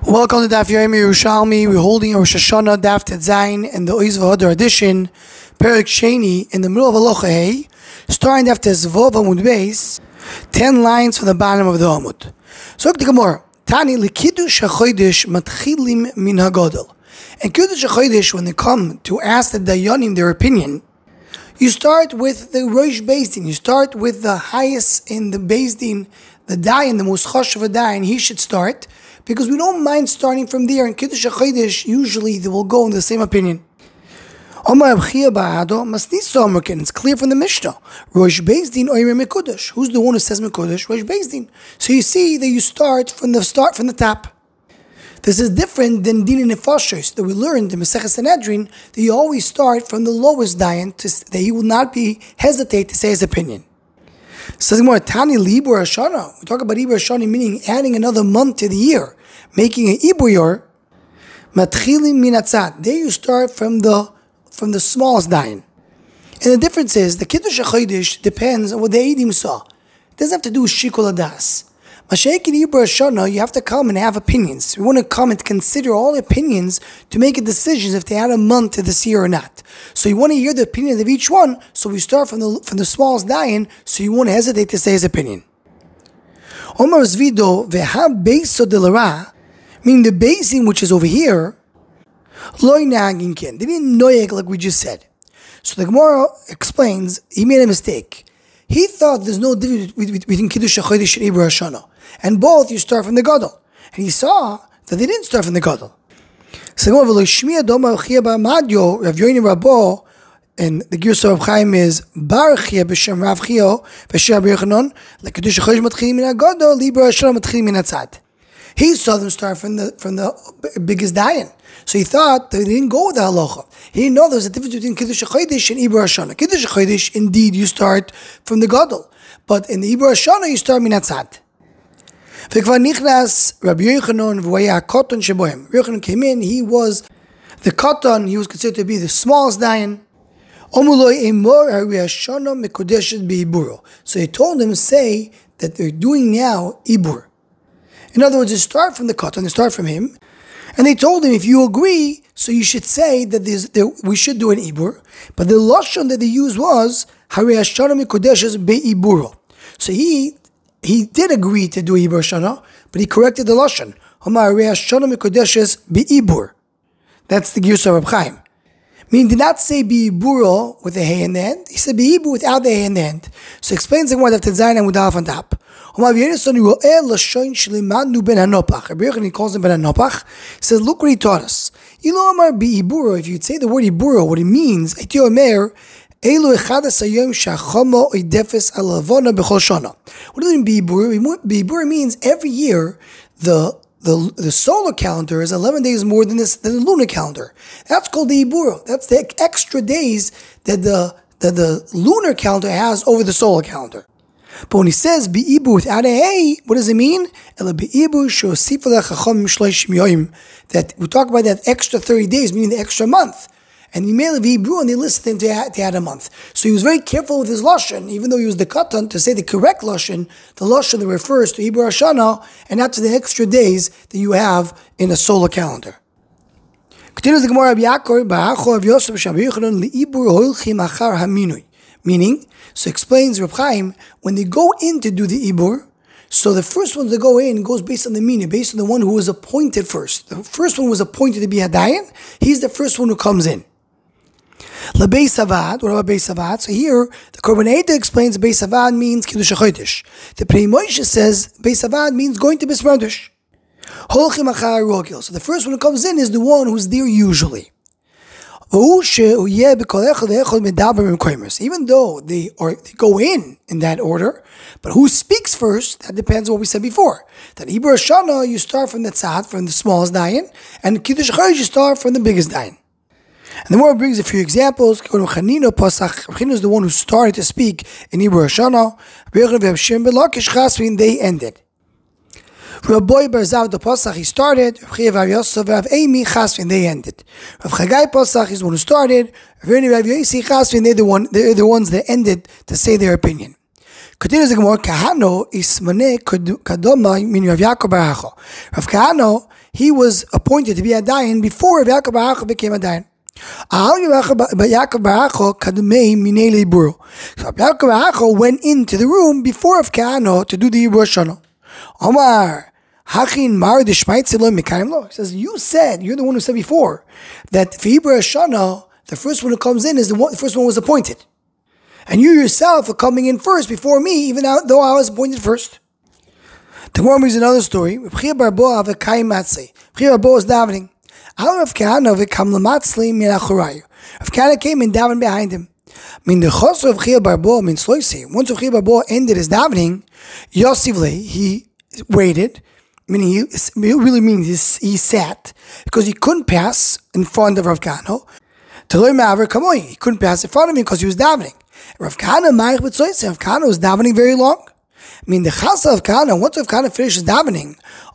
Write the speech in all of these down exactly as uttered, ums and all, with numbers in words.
Welcome to Daf Yomi Yerushalmi. We're holding Rosh Hashanah Daf Tetzayin in the Oiz V'Hadar edition, Perik Sheni, in the middle of Halacha Hey, starting Daf Tezvov Amud Beis, ten lines from the bottom of the Amud. So, the Gemara, Tani L'Kiddush HaChodesh Matchilim Min HaGodel. And Kiddush HaChodesh, when they come to ask the Dayanim their opinion, you start with the Rosh Beis Din. You start with the highest in the Beis Din, the Dayan, the most chashuv Dayan. He should start, because we don't mind starting from there. In Kiddush HaChodesh, usually they will go in the same opinion. It's clear from the Mishnah. Rosh Beis Din Oyer Mekudesh. Who's the one who says Mekudesh? Rosh Beis Din. So you see that you start from the start from the top. This is different than Din Nefashos that we learned in Masechet Sanhedrin, that you always start from the lowest Dayan, that he will not be hesitate to say his opinion. Says more Tani Libur Hashana. We talk about Ibur Hashana, meaning adding another month to the year, making an Ibur year. Matchilim minatzad. There you start from the from the smallest dayan. And the difference is the Kiddush HaChodesh depends on what the Eidim saw. It doesn't have to do with Shikol Adas. Mashiach in Ibur Hashana, you have to come and have opinions. We want to come and consider all opinions to make a decision if they add a month to this year or not. So you want to hear the opinions of each one. So we start from the from the smallest dayan. So you won't hesitate to say his opinion. Omar Zvido vehab beiso de lara, meaning the basin which is over here, loy nagin ken. They didn't noyek like we just said. So the Gemara explains he made a mistake. He thought there's no difference between Kiddush HaChodesh and Ibur Hashana, and both you start from the Gadol. And he saw that they didn't start from the Gadol. So Rav Yoini Rabo, and the Girsa of Chaim is Bar Chia b'Shem Rav Chio b'Shem Rabbi Yochanan, like Kiddush HaChodesh matchilim min haGadol, Ibur Hashana matchilim min haTzad. He saw them start from the from the biggest dayan. So he thought they didn't go with the halacha. He didn't know there was a difference between Kiddush HaChodesh and Ibur Hashana. Kiddush HaChodesh, indeed, you start from the Gadol. But in the Ibur Hashana, you start min haTzad. V'kvar nichnas Rabbi Yochanan v'waya koton shebohem. Rabbi Yochanan came in, he was the koton, he was considered to be the smallest dayan. Omuloi emor Rabbi Hashana mekodeshet be'iburo. So he told him, say that they're doing now Ibur. In other words, they start from the koton, they start from him. And they told him, if you agree, so you should say that there, we should do an Ibur. But the lashon that they used was, Harei Hashana mekodeshes be'iburo. So he he did agree to do Ibur Hashana, but he corrected the lashon. Hamar Harei Hashana mekodeshes be'ibur. That's the Girsa of Reb Chaim. Meaning, did not say be'iburo with the hay in the end. He said be'ibur without the hay in the end. So explains the word of Tetzayin and Mudalaf on top. He calls him Ben Hanopach. He says, look what he taught us. If you'd say the word iburo, what it means, what does it mean beiburo? Beiburo means every year the the the solar calendar is eleven days more than this than the lunar calendar. That's called the iburo. That's the extra days that the that the lunar calendar has over the solar calendar. But when he says be'ibur without a hey, what does it mean? That we talk about that extra thirty days, meaning the extra month. And he made a be'ibur and they listened to add, to add a month. So he was very careful with his lashon, even though he was the katan, to say the correct lashon, the lashon that refers to Ibur Hashana, and not to the extra days that you have in a solar calendar. Continues the Gemara of Yaakov, meaning, so explains Reb Chaim, when they go in to do the Ibur, so the first one to go in goes based on the meaning, based on the one who was appointed first. The first one was appointed to be a dayan, he's the first one who comes in. La Beis Havad, what about Beis Havad? So here, the Korban Eidah explains Beis Havad means Kiddush HaChodesh. The Pnei Moshe says Beis Havad means going to Beis Medrash. Holchim achar rogil. So the first one who comes in is the one who's there usually. Even though they are they go in in that order, but who speaks first, that depends on what we said before. That Ibur Hashana, you start from the tzad, from the smallest dayan, and Kiddush HaChodesh, you start from the biggest dayan. And the Gemara brings a few examples. Chanina is the one who started to speak in Ibur Hashana. They ended. Rabbi Barzav the Pasach, he started. Rav Chia Rav Yosef Rav Amy Chasvin, they ended. Rav Chagai Pasach is the one who started. Rav Rav Yosi Chasvin, they're the one, they're the ones that ended to say their opinion. Continues the Gemara. Kahano ismane kadoma min Rav Yaakov Baracho. Rav Kahano, he was appointed to be a dayan before Rav Yaakov bar Acha became a dayan. So Rav Yaakov bar Acha went into the room before Rav Kahana to do the Ibur Shana. Omar, Hachin Mar de Shmaitzelo Mekayim Lo. He says, you said, you're the one who said before, that for Ibur Shana, the first one who comes in is the one, the first one was appointed. And you yourself are coming in first before me, even though I was appointed first. The Gemara brings another story. Rav Chia bar Boa v'Kayim Matzei. Rav Chia bar Boa was davening. Al Rav Kahana v'Kam Lamatzli min Achorayu. Rav Kahana came and davened behind him. Min the Chos Rav Chia bar Boa min Sloisei. Once Rav Chia bar Boa ended his davening, Yosivle, he waited. Meaning, he, it really means he, he sat because he couldn't pass in front of Rav Kahana. Teloi Ma'aver Kamoi. He couldn't pass in front of him because he was davening. Rav Kahana Ma'ich b'Tzoyse. Rav Kahana was davening very long. I mean, the Chasa of Kahana, once Rav Kahana finishes davening,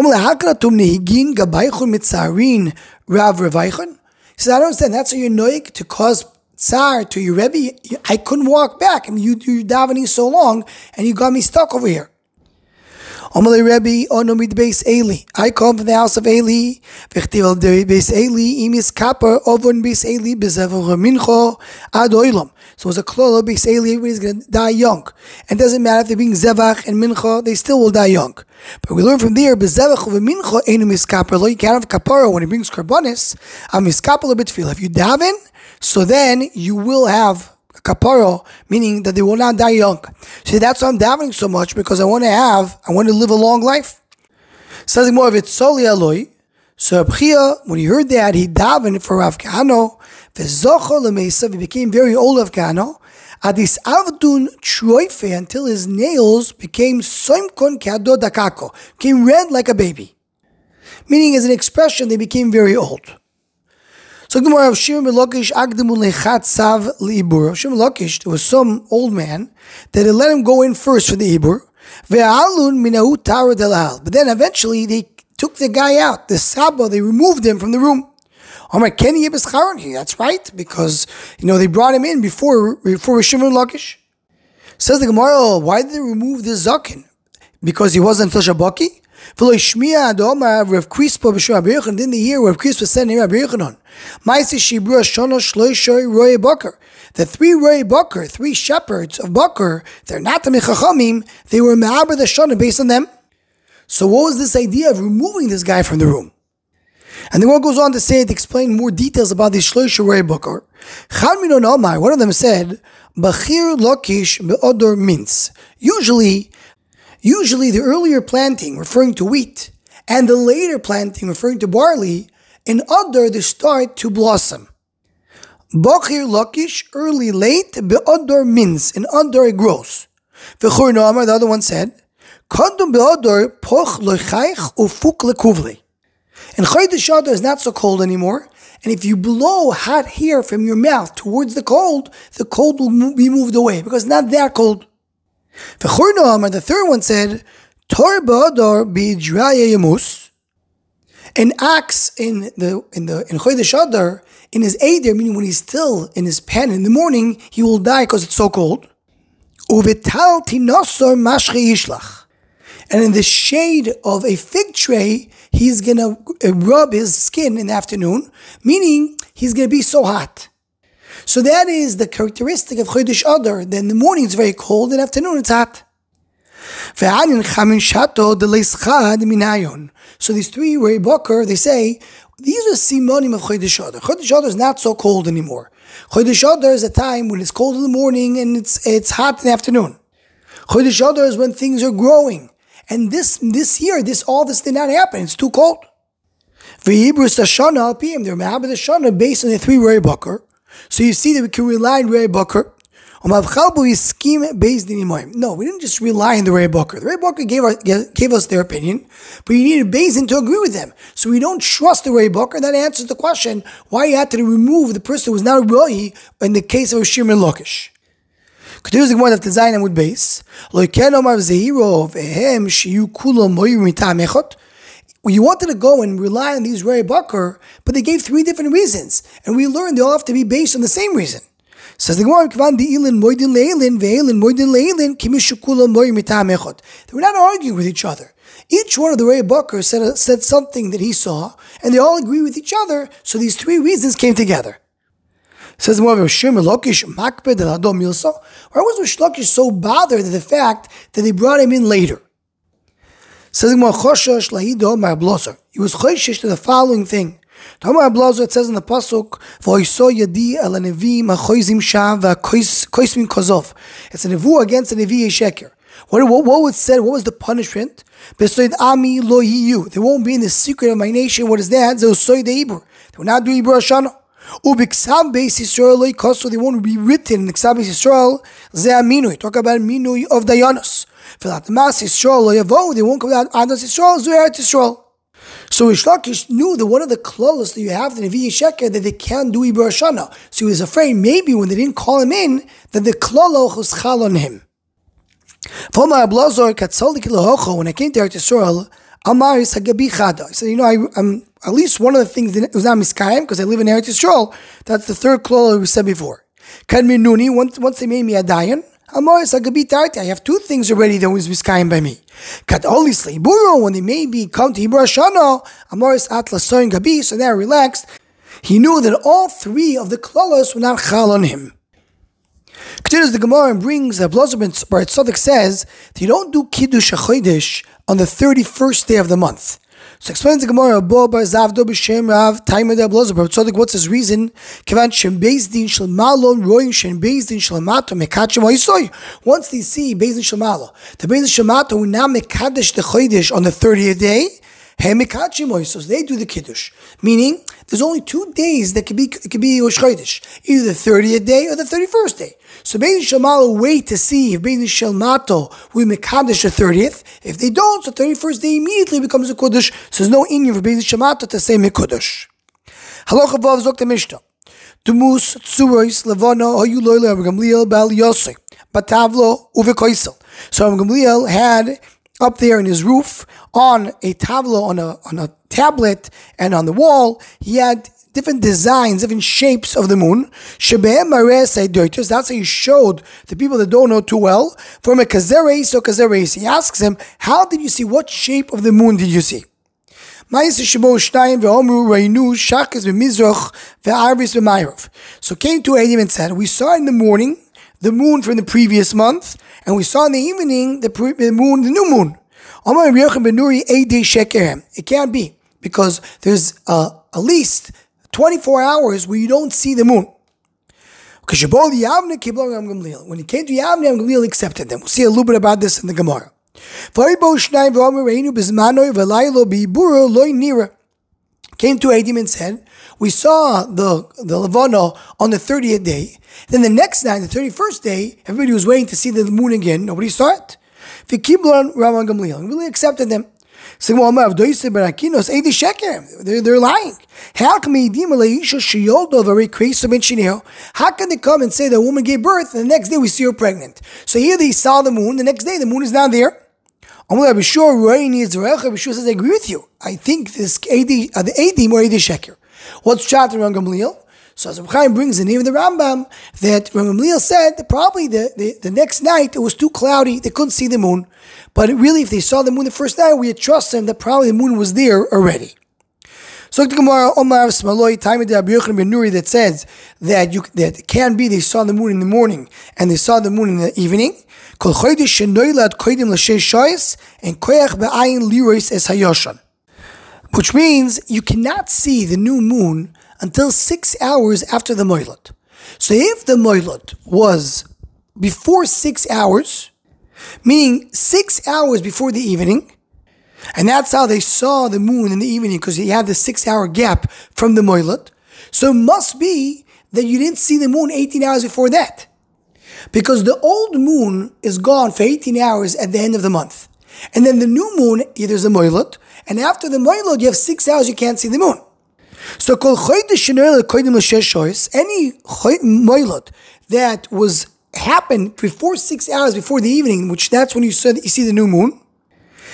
he says, I don't understand, that's how you're noig to cause tsar to your Rebbe. I couldn't walk back. I mean, you, you're davening so long, and you got me stuck over here. Omalei Rebbe, Onomid Beis Eli. I come from the house of Eli. V'chtiv Beis Eli, Imis Kappa, Ovon Beis Eli, Bezever Mincho, Ad Oilam. So it's a klolo Beis Eli, everybody's going to die young. And it doesn't matter if they're being Zevach and Mincha, they still will die young. But we learn from there, Bezevach Mincha, Einu Miskappa, you can't have kapara when he brings karbonis, Am Miskappa Lebitfil. If you daven, so then you will have kapara, meaning that they will not die young. See, that's why I'm davening so much, because I want to have, I want to live a long life. Says more of it, Soli Aloi. So Rav Chia, when he heard that, he davened for Rav Kahana, he became very old Rav Kahana, Adis Avdun Troife, until his nails became Soimkon Kado Dakako, became red like a baby. Meaning, as an expression, they became very old. So Gemara of Shimon Lakish Agdemu Lechat Sav Liibur. Shimon Lakish, there was some old man that had let him go in first for the Ibur. Ve'alun Minahu Tara Delal. But then eventually they took the guy out, the Saba, they removed him from the room. Omar Kenny Yibis that's right, because you know they brought him in before before Shimon Lakish. Says the Gemara, why did they remove the Zakin? Because he wasn't Tosha Baki? Didn't they hear Rav Crispa said in Rabbi Yochanan? The three Roy Bakr, three shepherds of Bakr, they're not the Mechachamim, they were Ma'aber the Shana based on them. So what was this idea of removing this guy from the room? And the one goes on to say, to explain more details about this Shloisha Roy Bakr. One of them said, Bachir Lakish Be'odor Minz. Usually, Usually the earlier planting referring to wheat and the later planting referring to barley, in Adar they start to blossom. Bachir Lakish, early, late, Be'adar Minz, in Adar it grows. V'chur Noamar, the other one said, Kadum Be'adar Poch Lochaych Ufuk Lekuvli. And Chodesh Adar is not so cold anymore, and if you blow hot hair from your mouth towards the cold, the cold will be moved away, because it's not that cold. The third one said, Tor Ba'adar B'Ijraya Yamus. An ox in the in the in Chodesh Adar, in his Eider, meaning when he's still in his pen in the morning, he will die because it's so cold. Uvital Tinosor Mashche Yishlach. And in the shade of a fig tray, he's gonna rub his skin in the afternoon, meaning he's gonna be so hot. So that is the characteristic of Chodesh Adar. Then in the morning it's very cold, in the afternoon it's hot. So these three Rei Bakr, they say, these are simonim of Chodesh Adar. Chodesh Adar is not so cold anymore. Chodesh Adar is a time when it's cold in the morning and it's it's hot in the afternoon. Chodesh Adar is when things are growing. And this this year, this all this did not happen. It's too cold. V'yibru Sashana al Piyim, they're Ma'abed Shana based on the three Rei Bakr. So you see that we can rely on Rei Bakr. No, we didn't just rely on the Rei Bakr. The Rei Bakr gave, our, gave us their opinion, but you needed Beis to agree with them. So we don't trust the Rei Bakr. That answers the question why you had to remove the person who was not a Roi in the case of Shimon Lakish. Continues the Gemara of Tezayin with Beis. You wanted to go and rely on these Rei Bakr, but they gave three different reasons. And we learned they all have to be based on the same reason. Says the Gemara, "Kvan di'ilin moidin le'ilin ve'ilin moidin le'ilin kimishukula moir mitam echad." They were not arguing with each other. Each one of the Rei Bakr said, said something that he saw, and they all agree with each other, so these three reasons came together. Says the Gemara, Lakish makbed al hadom milsa. Why was Rish Lakish so bothered at the fact that they brought him in later? Says the Gemara, Choshash lahido mar blazer. He was choshish to the following thing. Tomar blazer, it says in the pasuk, "V'oiso yadi al nevim hachoizim sham v'koismin kozov." It's a nevu against a nevi sheker. What, what, what was said? What was the punishment? Besoid ami lo yiyu. They won't be in the secret of my nation. What is that? Zeosoid Ibur. They will not do Ibur Hashanah. Ubiksav beis Yisrael lo yikosu. They won't be written in Iksav beis Yisrael. Ze aminui. Talk about minui of Dayanos. Filat mas Yisrael lo yavo. They won't come out Adas Yisrael. Zu Eretz Yisrael. So Rish Lakish knew that one of the clauses that you have in the Nevi Sheker that they can't do Ibur Hashanah. So he was afraid maybe when they didn't call him in that the klalo was chal on him. When I came to Eretz Yisrael, Amaris Hagabi Chada. He said, you know, I, I'm at least one of the things that was not miskayim because I live in Eretz Yisrael. That's the third klala we said before. Kadminuni, once once they made me a dayan, Amaris Hagabi Tarti. I have two things already that was miskayim by me. Kad Olisli Buro, when they made me come to Ibur Hashanah, Amaris Atla Soin Gabi. So now relaxed. He knew that all three of the klalas were not chal on him. Continues the Gemara and brings that Blazer ben Tzadok says that you don't do Kiddush HaChodesh on the thirty-first day of the month. So explains the Gemara, Bo bar Zavdo b'Shem Rav Taimad el Blazer ben Tzadok. What's his reason? Kivan Shem Beis Din Shel Malon Roing Shem Beis Din Shel Mato Mekachem Oisoy. Once they see Beis Din Shel Malo, the Beis Din Shel Mato will now Mekadesh the Chodesh on the thirtieth day. Hey Mekachem Oisos. They do the Kiddush, meaning there's only two days that could be it could be Rosh Chodesh, either the thirtieth day or the thirty-first day. So Beis Din Shel Malo wait to see if Beis Din Shel Mato will mekadesh the thirtieth. If they don't, so thirty-first day immediately becomes a Kiddush. So there's no inyan for Beis Din Shel Mato to say mekadosh. Halacha vav zok the Mishnah. Tumus tzuros levana hayu loyle Rabbi Gamliel bal Yosei batavlo uvekoisel. So Rabbi Gamliel had up there in his roof on a tavlo, on a on a tablet, and on the wall he had different designs, different shapes of the moon. That's how he showed the people that don't know too well. From a kazeres or kazeres, he asks him, how did you see? What shape of the moon did you see? So came to Edim and said, we saw in the morning the moon from the previous month, and we saw in the evening the, pre- the moon, the new moon. It can't be, because there's uh, at least twenty-four hours where you don't see the moon. When he came to Yavne, Gamliel accepted them. We'll see a little bit about this in the Gemara. Came to Edim and said, we saw the, the Levana on the thirtieth day. Then the next night, the thirty-first day, everybody was waiting to see the moon again. Nobody saw it. Gamliel really accepted them. They're, they're lying. How can How can they come and say the woman gave birth and the next day we see her pregnant? So here they saw the moon, the next day the moon is not there. says, I agree with you. I think this A D, uh, the Edim or Edi Sheker. What's Pshat in Gamliel? So as Reb Chaim brings the name of the Rambam, that Reb Gamliel said that probably the, the, the next night it was too cloudy, they couldn't see the moon. But really, if they saw the moon the first night, we had trust them that probably the moon was there already. So the Gemara Omar Smaloi time of the Rabbi Yochanan ben Nuri that says that you that it can be they saw the moon in the morning and they saw the moon in the evening. Kol chodesh shenoilad kodim l'sheish shayis and koyach be'ayin lirois es hayoshan, which means you cannot see the new moon until six hours after the moilad. So if the moilad was before six hours, meaning six hours before the evening, and that's how they saw the moon in the evening because you had the six-hour gap from the moilad, so it must be that you didn't see the moon eighteen hours before that, because the old moon is gone for eighteen hours at the end of the month, and then the new moon, there's a moilad, and after the moilad you have six hours you can't see the moon. So kol chodesh shenoilad kodim l'sheish shayis, any moilad that was happened before six hours before the evening, which that's when you said you see the new moon,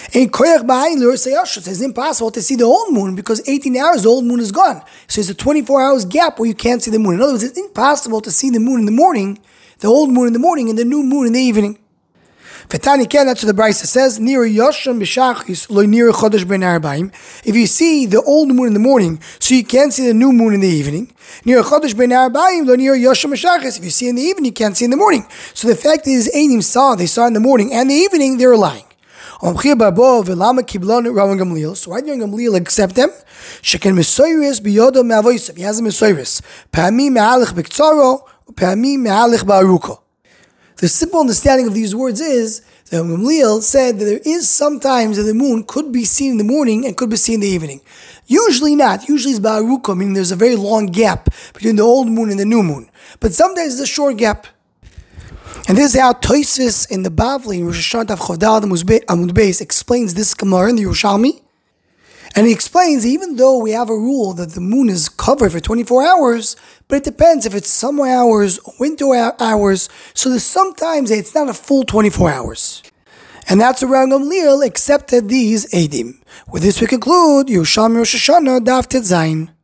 In koyach ba'ayin l'rosei yashus, it's impossible to see the old moon because eighteen hours the old moon is gone. So there's a twenty-four hours gap where you can't see the moon. In other words, it's impossible to see the moon in the morning, the old moon in the morning, and the new moon in the evening. V'tani ken, that's what the Brisa says. Nira yasham b'shachis lo nira chodesh ben arbaim. If you see the old moon in the morning, so you can't see the new moon in the evening. Nira chodesh ben arbaim lo nira yasham b'shachis. If you see in the evening, you can't see in the morning. So the fact is, Einim saw, they saw in the morning and the evening, they were lying. So why did Rabban Gamliel accept them? Sheken mesoyres biyodom me'avosav. He has a mesoyres. Pa'amim me'alich b'ktsaro, pa'amim me'alich ba'aruko. The simple understanding of these words is that Gamliel said that there is sometimes that the moon could be seen in the morning and could be seen in the evening. Usually not. Usually it's ba'aruko, meaning there's a very long gap between the old moon and the new moon. But sometimes there's a short gap. And this is how Tosfos in the Bavli, in Rosh Hashanah Tav Chavdal Amud Beis, explains this Gemara in the Yerushalmi. And he explains, even though we have a rule that the moon is covered for twenty-four hours, but it depends if it's summer hours or winter hours, so there's sometimes it's not a full twenty-four hours. And that's where Rabban Gamliel accepted these Eidim. With this we conclude Yerushalmi Rosh Hashanah Daf Tet Zayin.